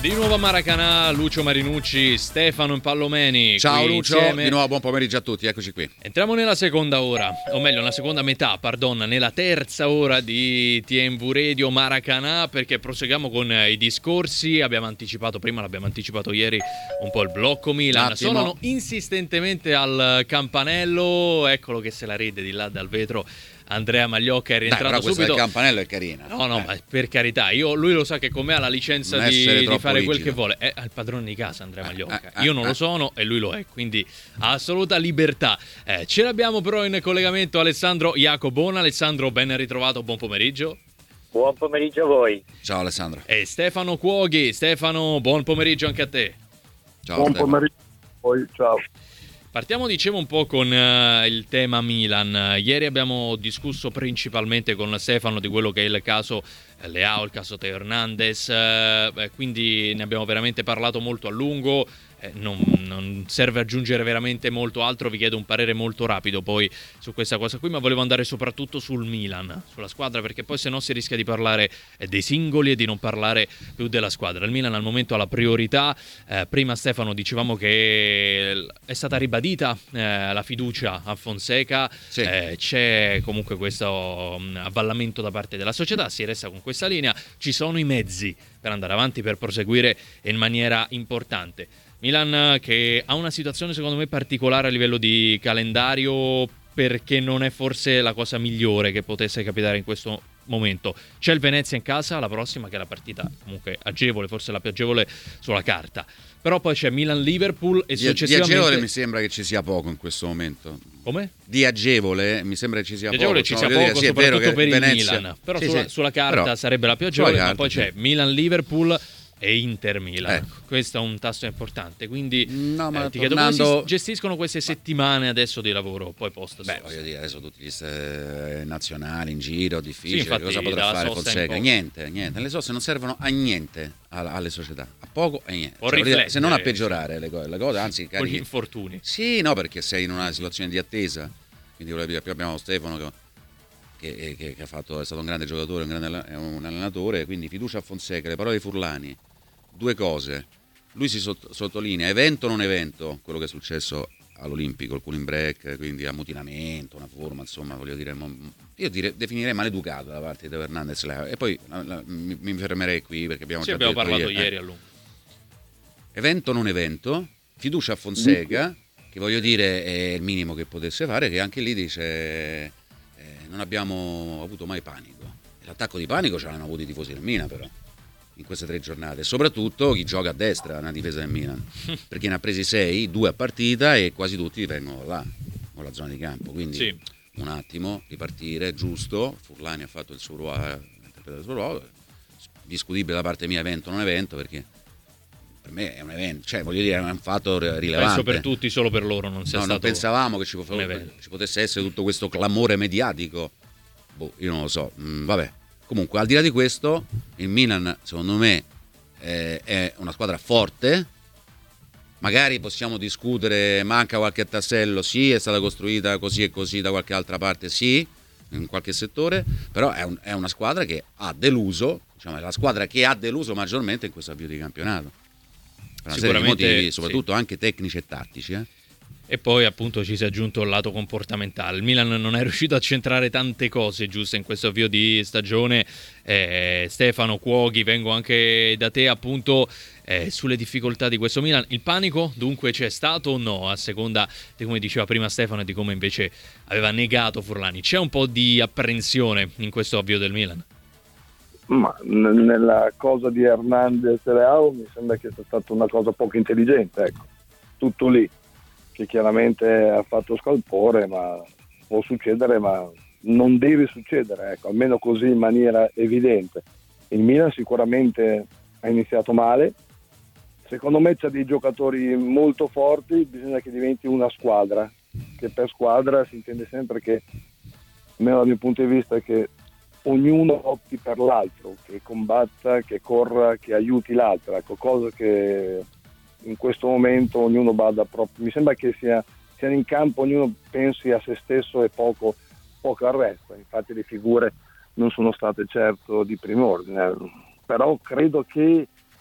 Di nuovo a Maracanã, Lucio Marinucci, Stefano Impallomeni. Ciao Lucio, insieme. di nuovo buon pomeriggio a tutti, eccoci qui. Entriamo nella seconda ora, o meglio nella seconda metà, nella terza ora di TMV Radio Maracanã, perché proseguiamo con i discorsi. L'abbiamo anticipato ieri un po' il blocco Milan. Suonano insistentemente al campanello, eccolo che se la ride di là dal vetro. Andrea Magliocca è rientrato però subito. Il campanello è carina. No, ma per carità, lui lo sa che con me ha la licenza di fare quel che vuole. È il padrone di casa Andrea Magliocca. Io non lo sono e lui lo è, quindi ha assoluta libertà. Ce l'abbiamo però in collegamento Alessandro Iacobona. Alessandro, ben ritrovato, buon pomeriggio. Buon pomeriggio a voi. Ciao Alessandro. E Stefano Cuoghi. Stefano, buon pomeriggio anche a te. Ciao buon Stefano. pomeriggio a voi, ciao. Partiamo, dicevo, un po' con il tema Milan. Ieri abbiamo discusso principalmente con Stefano di quello che è il caso Leao, il caso Teo Hernandez, quindi ne abbiamo veramente parlato molto a lungo. Non serve aggiungere veramente molto altro, vi chiedo un parere molto rapido poi su questa cosa qui, ma volevo andare soprattutto sul Milan, sulla squadra, perché poi se no si rischia di parlare dei singoli e di non parlare più della squadra. Il Milan al momento ha la priorità. Prima Stefano dicevamo che è stata ribadita la fiducia a Fonseca, sì. C'è comunque questo avvallamento da parte della società, si resta con questa linea, ci sono i mezzi per andare avanti, per proseguire in maniera importante. Milan che ha una situazione secondo me particolare a livello di calendario, perché non è forse la cosa migliore che potesse capitare in questo momento. C'è il Venezia in casa, la prossima, che è la partita comunque agevole, forse la più agevole sulla carta. Però poi c'è Milan-Liverpool e successivamente... Di agevole mi sembra che ci sia poco in questo momento. Come? Di agevole mi sembra che ci sia poco. Di agevole ci sia poco, soprattutto per il Milan. Però sulla carta però, sarebbe la più agevole, ma poi c'è Milan-Liverpool e Inter-Milan. Questo è un tasto importante, quindi ti chiedo come si gestiscono queste settimane adesso di lavoro poi post. Voglio dire, adesso tutti gli nazionali in giro, difficile, infatti, cosa potrà fare Fonseca? Niente, le soste non servono a niente alle società, a poco e niente, se non a peggiorare le cose, anzi con gli infortuni. Sì, no, perché sei in una situazione di attesa, quindi abbiamo Stefano che è stato un grande giocatore, un allenatore, quindi fiducia a Fonseca. Le parole di Furlani, due cose: lui si sottolinea evento o non evento, quello che è successo all'Olimpico, il cooling break, quindi ammutinamento, una forma, insomma, voglio dire, io definirei maleducato da parte di Teo Hernandez, e poi mi fermerei qui perché abbiamo parlato ieri a lungo. Evento o non evento, fiducia a Fonseca, che voglio dire è il minimo che potesse fare, che anche lì dice non abbiamo avuto mai panico. L'attacco di panico ce l'hanno avuto i tifosi del Milan, però in queste 3 giornate, soprattutto chi gioca a destra nella difesa del Milan, perché ne ha presi 6, 2 a partita, e quasi tutti vengono là, con la zona di campo, quindi un attimo ripartire, giusto. Furlani ha fatto il suo ruolo, ha interpretato il suo ruolo, discutibile da parte mia evento o non evento, perché per me è un evento, cioè voglio dire, è un fatto rilevante. Penso per tutti, solo per loro non sia stato. Non pensavamo che ci potesse essere tutto questo clamore mediatico. Io non lo so, vabbè. Comunque, al di là di questo, il Milan, secondo me, è una squadra forte. Magari possiamo discutere, manca qualche tassello, sì, è stata costruita così e così da qualche altra parte, sì, in qualche settore, però è una squadra che ha deluso, diciamo, è la squadra che ha deluso maggiormente in questo avvio di campionato. Per una serie di motivi, soprattutto anche tecnici e tattici. E poi appunto ci si è aggiunto il lato comportamentale. Il Milan non è riuscito a centrare tante cose giuste in questo avvio di stagione. Stefano Cuoghi, vengo anche da te appunto sulle difficoltà di questo Milan. Il panico dunque c'è stato o no, a seconda di come diceva prima Stefano e di come invece aveva negato Furlani? C'è un po' di apprensione in questo avvio del Milan? Ma nella cosa di Hernandez e Leao mi sembra che sia stata una cosa poco intelligente, ecco, tutto lì, che chiaramente ha fatto scalpore, ma può succedere, ma non deve succedere, ecco, almeno così in maniera evidente. Il Milan sicuramente ha iniziato male, secondo me c'ha dei giocatori molto forti, bisogna che diventi una squadra, che per squadra si intende sempre che, almeno dal mio punto di vista, che ognuno opti per l'altro, che combatta, che corra, che aiuti l'altro, ecco, cosa che in questo momento ognuno bada proprio, mi sembra che siano in campo, ognuno pensi a se stesso e poco al resto. Infatti le figure non sono state certo di primo ordine, però credo che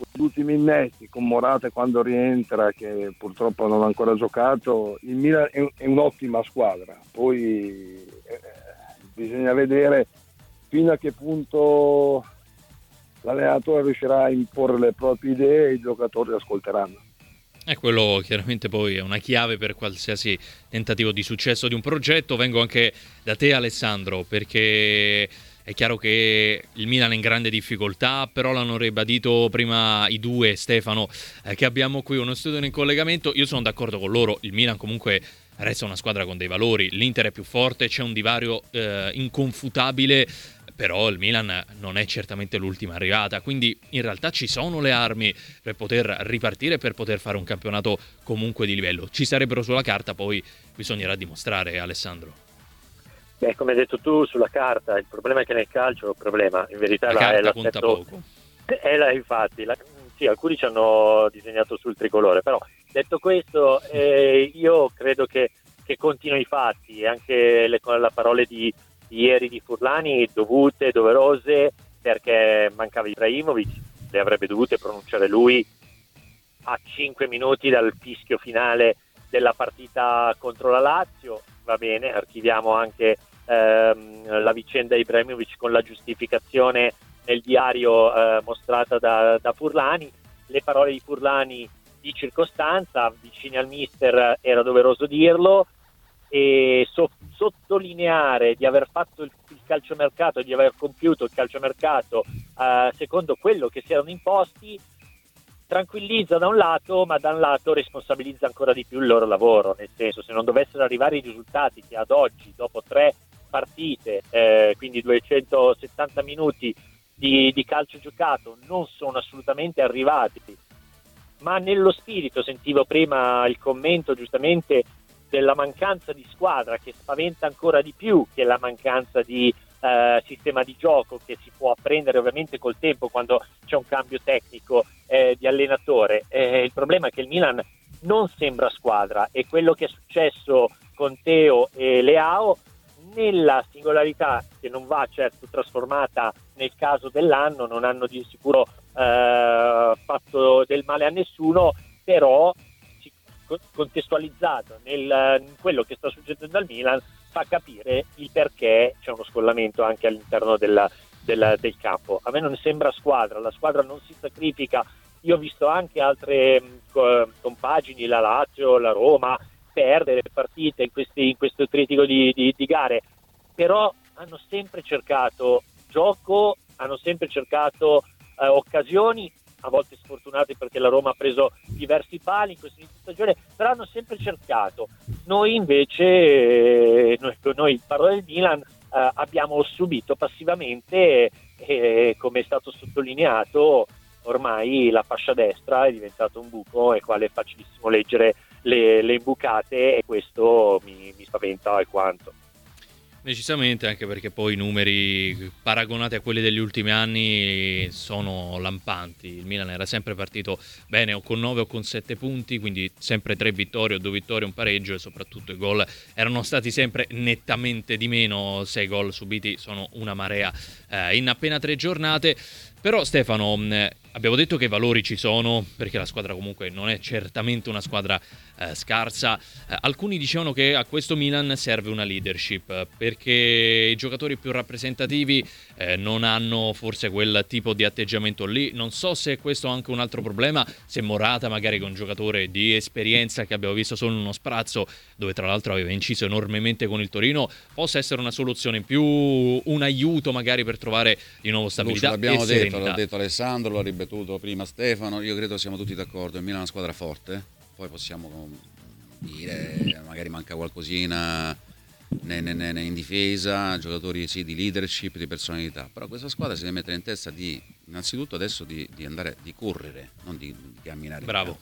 gli ultimi innesti con Morata quando rientra, che purtroppo non ha ancora giocato, il Milan è un'ottima squadra. Poi bisogna vedere fino a che punto l'allenatore riuscirà a imporre le proprie idee e i giocatori ascolteranno. E quello chiaramente poi è una chiave per qualsiasi tentativo di successo di un progetto. Vengo anche da te, Alessandro, perché è chiaro che il Milan è in grande difficoltà, però l'hanno ribadito prima i due, Stefano, che abbiamo qui uno studio in collegamento. Io sono d'accordo con loro, il Milan comunque resta una squadra con dei valori, l'Inter è più forte, c'è un divario inconfutabile, però il Milan non è certamente l'ultima arrivata, quindi in realtà ci sono le armi per poter ripartire, per poter fare un campionato comunque di livello. Ci sarebbero sulla carta, poi bisognerà dimostrare, Alessandro. Beh, come hai detto tu, sulla carta, il problema è che nel calcio il problema in verità la carta è conta poco. Infatti, sì, alcuni ci hanno disegnato sul tricolore, però detto questo io credo che contino i fatti, e anche le parole di ieri di Furlani dovute, doverose, perché mancava Ibrahimovic, le avrebbe dovute pronunciare lui a 5 minuti dal fischio finale della partita contro la Lazio. Va bene, archiviamo anche la vicenda Ibrahimovic con la giustificazione nel diario mostrata da Furlani. Le parole di Furlani di circostanza, vicini al mister, era doveroso dirlo, e sottolineare di aver fatto il calciomercato, di aver compiuto il calciomercato secondo quello che si erano imposti, tranquillizza da un lato, ma da un lato responsabilizza ancora di più il loro lavoro, nel senso, se non dovessero arrivare i risultati che ad oggi, dopo 3 partite, quindi 270 minuti di calcio giocato, non sono assolutamente arrivati, ma nello spirito, sentivo prima il commento giustamente della mancanza di squadra, che spaventa ancora di più che la mancanza di sistema di gioco, che si può apprendere ovviamente col tempo quando c'è un cambio tecnico di allenatore. Il problema è che il Milan non sembra squadra, e quello che è successo con Teo e Leao, nella singolarità che non va certo trasformata nel caso dell'anno, non hanno di sicuro fatto del male a nessuno, però contestualizzato in quello che sta succedendo al Milan fa capire il perché c'è uno scollamento anche all'interno del campo. A me non sembra squadra, la squadra non si sacrifica. Io ho visto anche altre compagini, la Lazio, la Roma, perdere partite in questo critico di gare, però hanno sempre cercato gioco, hanno sempre cercato occasioni, a volte sfortunati perché la Roma ha preso diversi pali in questa inizio stagione, però hanno sempre cercato. Noi invece, noi parlo del Milan, abbiamo subito passivamente, e come è stato sottolineato, ormai la fascia destra è diventato un buco nel quale è facilissimo leggere le imbucate, e questo mi spaventa alquanto. Decisamente, anche perché poi i numeri paragonati a quelli degli ultimi anni sono lampanti. Il Milan era sempre partito bene, o con 9 o con 7 punti, quindi sempre 3 vittorie o 2 vittorie, un pareggio, e soprattutto i gol erano stati sempre nettamente di meno. 6 gol subiti sono una marea in appena 3 giornate. Però Stefano, abbiamo detto che i valori ci sono, perché la squadra comunque non è certamente una squadra scarsa. Alcuni dicevano che a questo Milan serve una leadership, perché i giocatori più rappresentativi non hanno forse quel tipo di atteggiamento lì. Non so se questo è anche un altro problema, se Morata, magari che è un giocatore di esperienza che abbiamo visto solo in uno sprazzo, dove tra l'altro aveva inciso enormemente con il Torino, possa essere una soluzione in più, un aiuto magari per trovare di nuovo stabilità. L'abbiamo detto, l'ha detto Alessandro, l'ha ripetuto prima Stefano, io credo siamo tutti d'accordo, il Milan è una squadra forte, poi possiamo dire magari manca qualcosina in difesa, giocatori sì di leadership, di personalità, però questa squadra si deve mettere in testa innanzitutto adesso di andare, di correre, non di camminare. Bravo.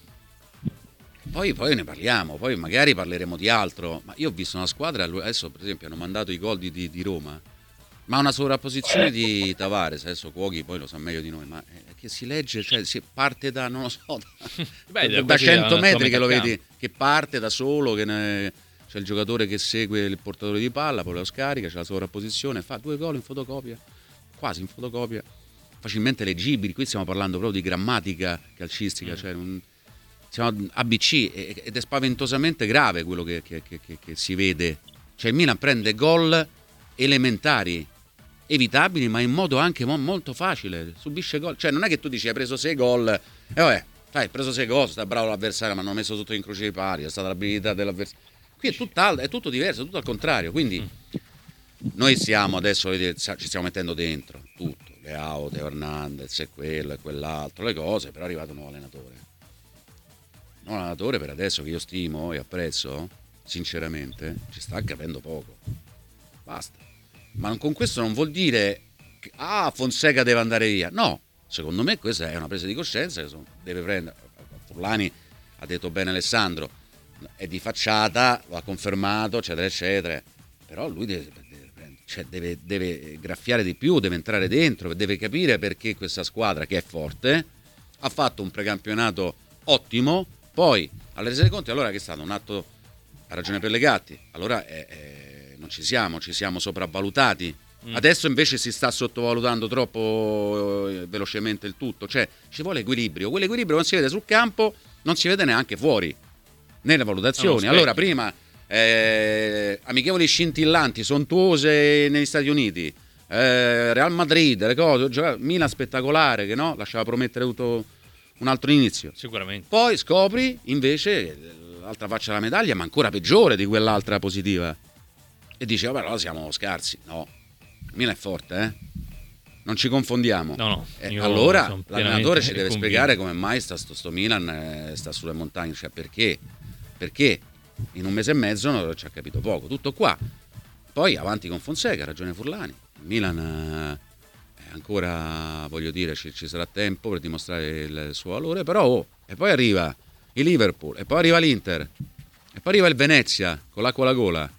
Poi ne parliamo, poi magari parleremo di altro, ma io ho visto una squadra, adesso per esempio hanno mandato i gol di Roma, ma una sovrapposizione di Tavares, adesso Cuoghi poi lo sa meglio di noi, ma che si legge, cioè si parte da, non lo so, da 100 metri che lo vedi, che parte da solo, che c'è il giocatore che segue il portatore di palla, poi lo scarica, c'è la sovrapposizione, fa 2 gol in fotocopia, quasi in fotocopia. facilmente leggibili. Qui stiamo parlando proprio di grammatica calcistica, cioè siamo ABC ed è spaventosamente grave quello che si vede. Cioè il Milan prende gol elementari, evitabili, ma in modo anche molto facile, subisce gol. Cioè non è che tu dici hai preso 6 gol e vabbè, hai preso 6 gol, sta bravo l'avversario, ma hanno messo tutto in croce di pari, è stata l'abilità dell'avversario. Qui è tutto diverso, è tutto al contrario. Quindi noi stiamo adesso, ci stiamo mettendo dentro tutto, Leao, Teo Hernandez e quello e quell'altro, le cose, però è arrivato un nuovo allenatore. Un nuovo allenatore per adesso che io stimo e apprezzo, sinceramente, ci sta capendo poco. Basta. Ma con questo non vuol dire che Fonseca deve andare via. No, secondo me questa è una presa di coscienza che deve prendere. Furlani ha detto bene Alessandro, è di facciata, lo ha confermato, eccetera, eccetera. Però lui deve graffiare di più, deve entrare dentro, deve capire perché questa squadra, che è forte, ha fatto un precampionato ottimo, poi alle rese dei conti, allora che è stato un atto, ha ragione Pellegatti, allora non ci siamo sopravvalutati. Adesso invece si sta sottovalutando troppo velocemente il tutto, cioè ci vuole equilibrio. Quell'equilibrio non si vede sul campo, non si vede neanche fuori nelle valutazioni. Allora prima amichevoli scintillanti, sontuose negli Stati Uniti, Real Madrid, le cose, Milan spettacolare che no, lasciava promettere tutto un altro inizio. Sicuramente. Poi scopri invece l'altra faccia della medaglia, ma ancora peggiore di quell'altra positiva. E dici, vabbè, allora siamo scarsi. No, Milan è forte, non ci confondiamo. No, allora l'allenatore ci deve spiegare come mai sto Milan sta sulle montagne, cioè perché in un mese e mezzo non ci ha capito poco. Tutto qua. Poi avanti con Fonseca, ha ragione Furlani. Il Milan ancora, voglio dire, ci sarà tempo per dimostrare il suo valore, però e poi arriva il Liverpool, e poi arriva l'Inter, e poi arriva il Venezia con l'acqua alla gola.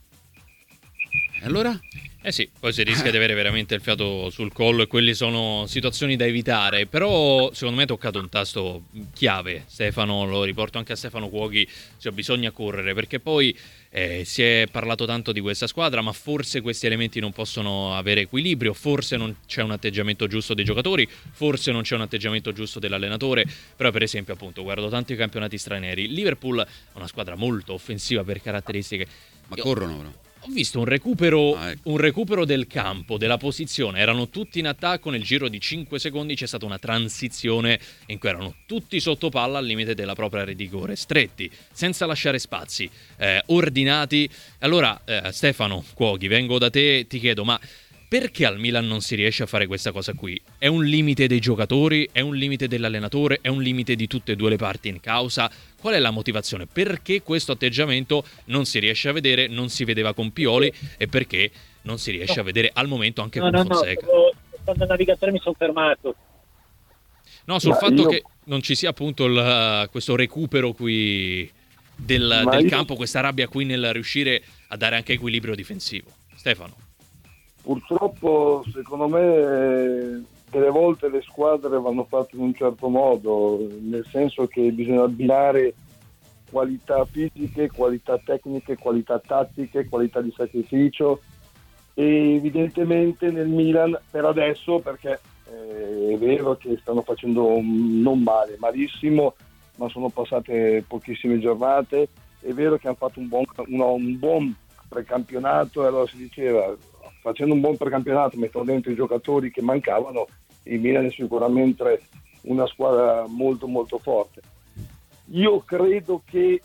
E allora? Sì, poi si rischia di avere veramente il fiato sul collo e quelle sono situazioni da evitare, però secondo me è toccato un tasto chiave, Stefano, lo riporto anche a Stefano Cuoghi, cioè bisogna correre, perché poi si è parlato tanto di questa squadra, ma forse questi elementi non possono avere equilibrio, forse non c'è un atteggiamento giusto dei giocatori, forse non c'è un atteggiamento giusto dell'allenatore, però per esempio appunto guardo tanti campionati stranieri, Liverpool è una squadra molto offensiva per caratteristiche. Ma corrono però. Ho visto un recupero del campo, della posizione, erano tutti in attacco, nel giro di 5 secondi c'è stata una transizione in cui erano tutti sotto palla al limite della propria area di rigore, stretti, senza lasciare spazi, ordinati. Allora Stefano Cuoghi, vengo da te, ti chiedo, ma perché al Milan non si riesce a fare questa cosa qui? È un limite dei giocatori? È un limite dell'allenatore? È un limite di tutte e due le parti in causa? Qual è la motivazione? Perché questo atteggiamento non si riesce a vedere, non si vedeva con Pioli e perché non si riesce a vedere al momento anche con Fonseca? Quando il navigatore mi sono fermato. No, sul fatto che non ci sia appunto questo recupero qui del campo, questa rabbia qui nel riuscire a dare anche equilibrio difensivo. Stefano. Purtroppo, secondo me, delle volte le squadre vanno fatte in un certo modo, nel senso che bisogna abbinare qualità fisiche, qualità tecniche, qualità tattiche, qualità di sacrificio, e evidentemente nel Milan per adesso, perché è vero che stanno facendo non male, malissimo, ma sono passate pochissime giornate, è vero che hanno fatto un buon precampionato, e allora si diceva, facendo un buon precampionato, mettendo dentro i giocatori che mancavano, il Milan è sicuramente una squadra molto molto forte. Io credo che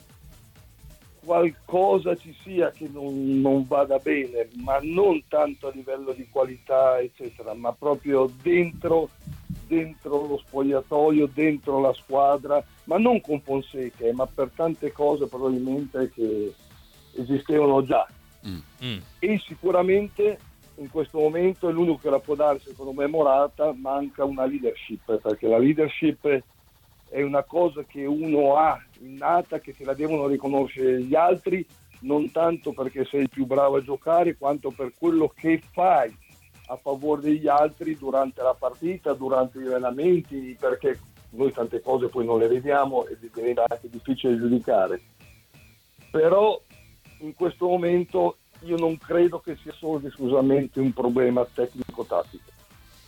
qualcosa ci sia che non vada bene, ma non tanto a livello di qualità eccetera, ma proprio dentro lo spogliatoio, dentro la squadra, ma non con Fonseca, ma per tante cose probabilmente che esistevano già. E sicuramente in questo momento è l'unico che la può dare, secondo me, Morata. Manca una leadership, perché la leadership è una cosa che uno ha innata, che te la devono riconoscere gli altri, non tanto perché sei il più bravo a giocare, quanto per quello che fai a favore degli altri durante la partita, durante gli allenamenti, perché noi tante cose poi non le vediamo e diventa anche difficile giudicare. Però in questo momento io non credo che sia solo ed esclusivamente un problema tecnico-tattico.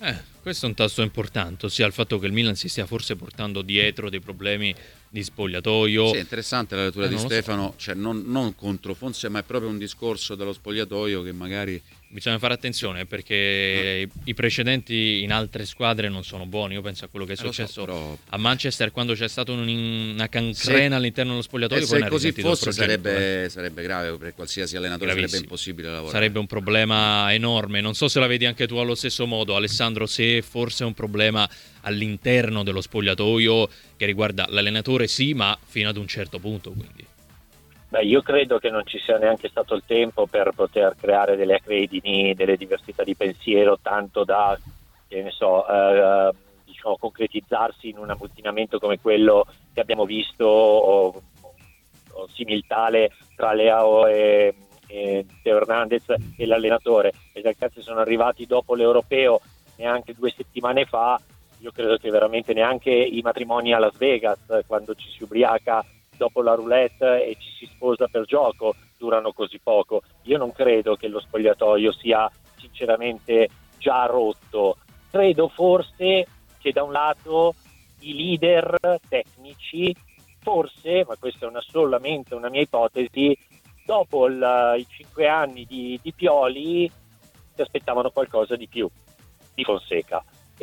Questo è un tasto importante, ossia il fatto che il Milan si stia forse portando dietro dei problemi di spogliatoio. Sì, è interessante la lettura di non lo Stefano, so. cioè non contro Fonseca, ma è proprio un discorso dello spogliatoio che magari... Bisogna fare attenzione perché i precedenti in altre squadre non sono buoni. Io penso a quello che è successo però... a Manchester quando c'è stata una cancrena all'interno dello spogliatoio. E poi se così fosse progetto, sarebbe grave, per qualsiasi allenatore sarebbe impossibile lavorare. Sarebbe un problema enorme. Non so se la vedi anche tu allo stesso modo, Alessandro, se forse è un problema all'interno dello spogliatoio che riguarda l'allenatore, sì, ma fino ad un certo punto, quindi. Beh, io credo che non ci sia neanche stato il tempo per poter creare delle acredini, delle diversità di pensiero, tanto da, che ne so, diciamo, concretizzarsi in un abbottinamento come quello che abbiamo visto o similtale tra Leao e Teo Hernandez e l'allenatore. I ragazzi sono arrivati dopo l'Europeo neanche 2 settimane fa. Io credo che veramente neanche i matrimoni a Las Vegas, quando ci si ubriaca dopo la roulette e ci si sposa per gioco, durano così poco. Io non credo che lo spogliatoio sia sinceramente già rotto. Credo forse che da un lato i leader tecnici, forse, ma questa è solamente una mia ipotesi, dopo i 5 anni di Pioli si aspettavano qualcosa di più di Fonseca.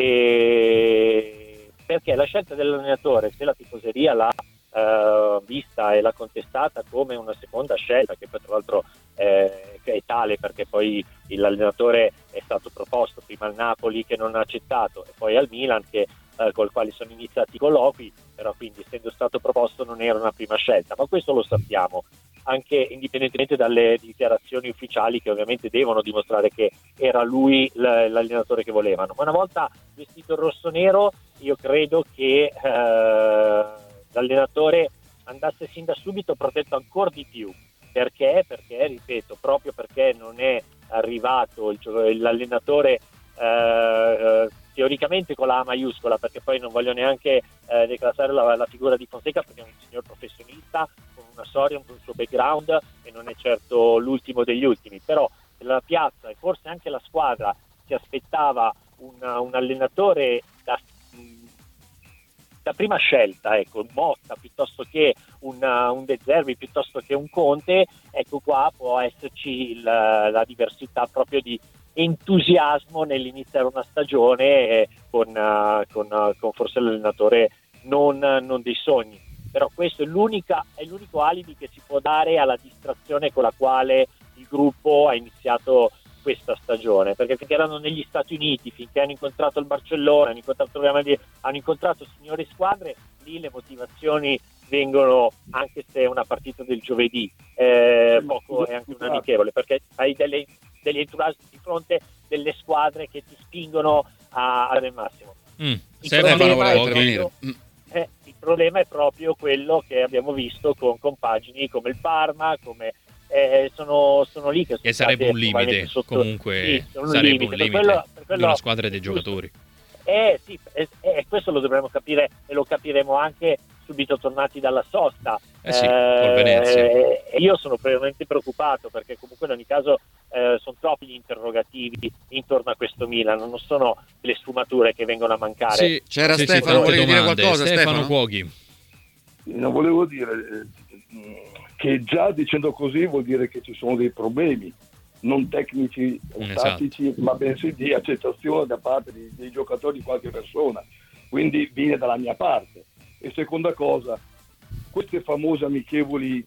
Perché la scelta dell'allenatore, se la tifoseria l'ha vista e l'ha contestata come una seconda scelta, che poi tra l'altro che è tale perché poi l'allenatore è stato proposto prima al Napoli che non ha accettato e poi al Milan col quale sono iniziati i colloqui, però quindi essendo stato proposto non era una prima scelta, ma questo lo sappiamo anche indipendentemente dalle dichiarazioni ufficiali che ovviamente devono dimostrare che era lui l'allenatore che volevano. Ma una volta vestito rosso-nero io credo che l'allenatore andasse sin da subito protetto ancora di più. Perché, ripeto, proprio perché non è arrivato l'allenatore teoricamente con la A maiuscola, perché poi non voglio neanche declassare la figura di Fonseca, perché è un signor professionista con una storia, con un suo background e non è certo l'ultimo degli ultimi, però la piazza e forse anche la squadra si aspettava un allenatore da prima scelta, ecco, Motta piuttosto che un De Zerbi, piuttosto che un Conte, ecco qua può esserci la diversità proprio di entusiasmo nell'iniziare una stagione con forse l'allenatore non dei sogni, però questo è l'unico alibi che si può dare alla distrazione con la quale il gruppo ha iniziato questa stagione, perché finché erano negli Stati Uniti, finché hanno incontrato il Barcellona, hanno incontrato signore squadre, lì le motivazioni vengono, anche se è una partita del giovedì, poco è anche un amichevole, perché hai degli entourage di fronte, delle squadre che ti spingono al massimo. Il problema è proprio quello che abbiamo visto con compagini come il Parma, come sono lì che sarebbe un limite comunque, sì, sarebbe un limite per di una squadra dei giocatori. Sì, questo lo dovremmo capire e lo capiremo anche subito tornati dalla sosta. Sì, col Venezia. Io sono veramente preoccupato perché comunque in ogni caso sono troppi gli interrogativi intorno a questo Milan, non sono le sfumature che vengono a mancare. Sì, c'era Stefano, volevi dire qualcosa? Stefano Cuoghi. Non volevo dire che già dicendo così vuol dire che ci sono dei problemi non tecnici o tattici, ma bensì di accettazione da parte dei giocatori, di qualche persona, quindi viene dalla mia parte. E seconda cosa, queste famose amichevoli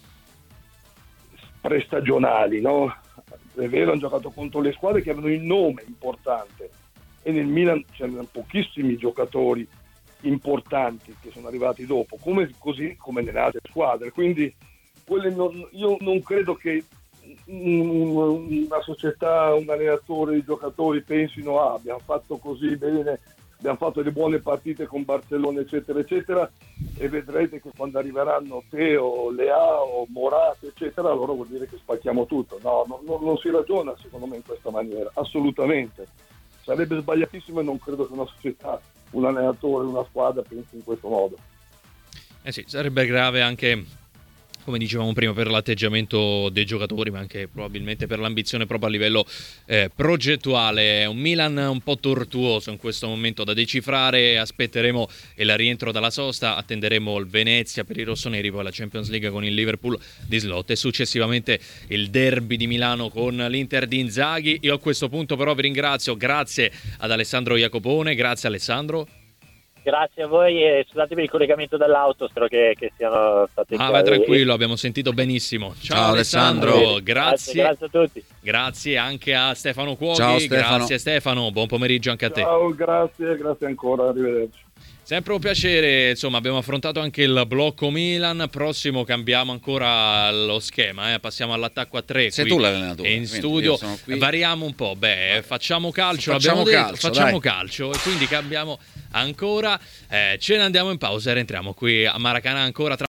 prestagionali, no? È vero, hanno giocato contro le squadre che avevano il nome importante e nel Milan c'erano pochissimi giocatori importanti che sono arrivati dopo, così come nelle altre squadre, quindi io non credo che una società, un allenatore, i giocatori pensino abbiamo fatto così bene, abbiamo fatto delle buone partite con Barcellona eccetera eccetera, e vedrete che quando arriveranno Teo, Leao, Morata eccetera, allora vuol dire che spacchiamo tutto. Non si ragiona secondo me in questa maniera, assolutamente, sarebbe sbagliatissimo e non credo che una società, un allenatore, una squadra pensi in questo modo. Sì, sarebbe grave anche come dicevamo prima, per l'atteggiamento dei giocatori, ma anche probabilmente per l'ambizione proprio a livello progettuale. Un Milan un po' tortuoso in questo momento da decifrare. Aspetteremo il rientro dalla sosta, attenderemo il Venezia per i rossoneri, poi la Champions League con il Liverpool di slot e successivamente il derby di Milano con l'Inter di Inzaghi. Io a questo punto però vi ringrazio, grazie ad Alessandro Jacopone, grazie Alessandro. Grazie a voi e scusate per il collegamento dall'auto, spero che siano stati vai tranquillo, abbiamo sentito benissimo. Ciao Alessandro, grazie a tutti. Grazie anche a Stefano Cuoghi. Ciao Stefano. Grazie Stefano, buon pomeriggio anche a te. Ciao, grazie ancora, arrivederci. Sempre un piacere, insomma abbiamo affrontato anche il blocco Milan, prossimo cambiamo ancora lo schema, passiamo all'attacco a 3. Sei tu l'allenatore. In studio variamo un po', facciamo calcio, facciamo calcio e quindi cambiamo ancora, ce ne andiamo in pausa e rientriamo qui a Maracanã ancora tra